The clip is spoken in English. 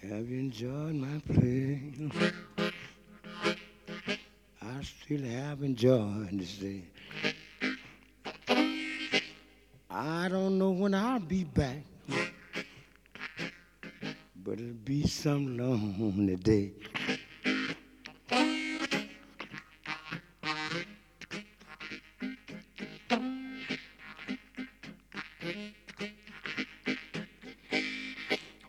Have you enjoyed my play? I still have enjoyed this day. I don't know when I'll be back, but it'll be some lonely day.